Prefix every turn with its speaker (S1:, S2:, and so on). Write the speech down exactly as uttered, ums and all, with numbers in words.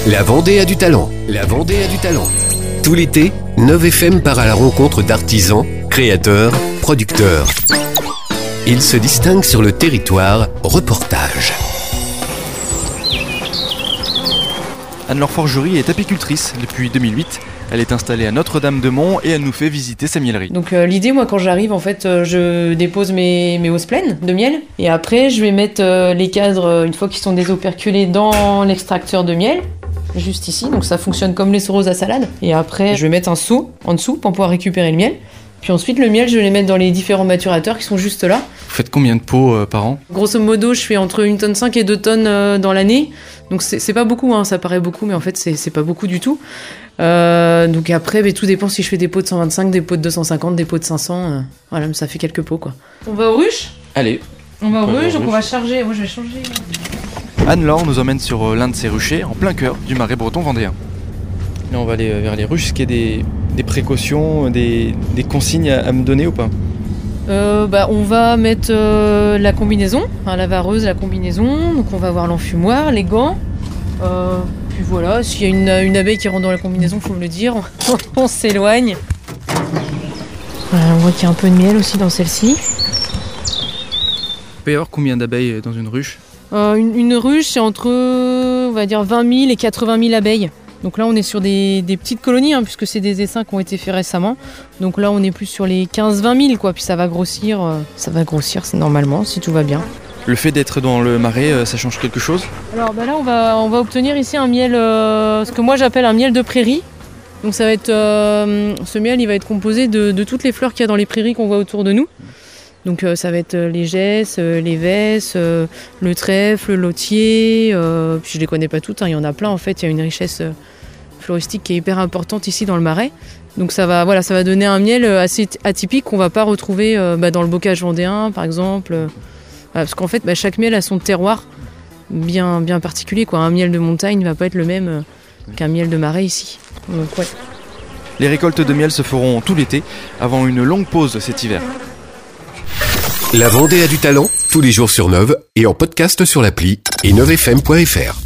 S1: La Vendée a du talent. La Vendée a du talent. Tout l'été, neuf F M part à la rencontre d'artisans, créateurs, producteurs. Ils se distinguent sur le territoire. Reportage.
S2: Anne-Laure Forgerie est apicultrice depuis deux mille huit. Elle est installée à Notre-Dame-de-Mont et elle nous fait visiter sa miellerie.
S3: Donc euh, l'idée, moi, quand j'arrive, en fait, euh, je dépose mes, mes hausses pleines de miel. Et après, je vais mettre euh, les cadres, euh, une fois qu'ils sont désoperculés, dans l'extracteur de miel. Juste ici, donc ça fonctionne comme les seaux à salade. Et après, je vais mettre un seau en dessous pour pouvoir récupérer le miel. Puis ensuite, le miel, je vais les mettre dans les différents maturateurs qui sont juste là.
S2: Vous faites combien de pots euh, par an ?
S3: Grosso modo, je fais entre une tonne cinq et deux tonnes euh, dans l'année. Donc c'est, c'est pas beaucoup, hein, ça paraît beaucoup, mais en fait, c'est, c'est pas beaucoup du tout. Euh, donc après, bah, tout dépend si je fais des pots de cent vingt-cinq, des pots de deux cent cinquante, des pots de cinq cents. Euh, voilà, mais ça fait quelques pots, quoi. On va aux ruches ?
S2: Allez.
S3: On va aux
S2: On va
S3: ruches,
S2: aux
S3: donc on
S2: ruches.
S3: va charger. Moi, je vais changer.
S2: Anne-Laure nous emmène sur euh, l'un de ses ruchers, en plein cœur du marais breton vendéen. Là, on va aller euh, vers les ruches. Est-ce qu'il y a des, des précautions, des, des consignes à, à me donner ou pas ?
S3: Euh, bah, on va mettre euh, la combinaison, hein, la vareuse, la combinaison. Donc on va avoir l'enfumoir, les gants. Euh, puis voilà, s'il y a une, une abeille qui rentre dans la combinaison, faut me le dire. On s'éloigne. Voilà, on voit qu'il y a un peu de miel aussi dans celle-ci.
S2: Il peut y avoir combien d'abeilles dans une ruche ?
S3: Euh, une, une ruche, c'est entre, on va dire, vingt mille et quatre-vingt mille abeilles. Donc là, on est sur des, des petites colonies, hein, puisque c'est des essaims qui ont été faits récemment. Donc là, on est plus sur les quinze à vingt mille, quoi. Puis ça va grossir, euh, ça va grossir, c'est normalement, si tout va bien.
S2: Le fait d'être dans le marais, euh, ça change quelque chose ?
S3: Alors bah là, on va, on va obtenir ici un miel, euh, ce que moi j'appelle un miel de prairie. Donc ça va être, euh, ce miel, il va être composé de, de toutes les fleurs qu'il y a dans les prairies qu'on voit autour de nous. Donc euh, ça va être les gesses, euh, les vesses, euh, le trèfle, le lotier. Euh, puis je les connais pas toutes, hein, il y en a plein en fait. Il y a une richesse euh, floristique qui est hyper importante ici dans le marais. Donc ça va, voilà, ça va donner un miel assez atypique qu'on va pas retrouver euh, bah, dans le bocage vendéen, par exemple. Euh, voilà, parce qu'en fait, bah, chaque miel a son terroir bien, bien particulier, quoi. Un miel de montagne ne va pas être le même euh, qu'un miel de marais ici. Donc ouais.
S2: Les récoltes de miel se feront tout l'été, avant une longue pause cet hiver.
S1: La Vendée a du talent, tous les jours sur neuf et en podcast sur l'appli et neuf f m point f r.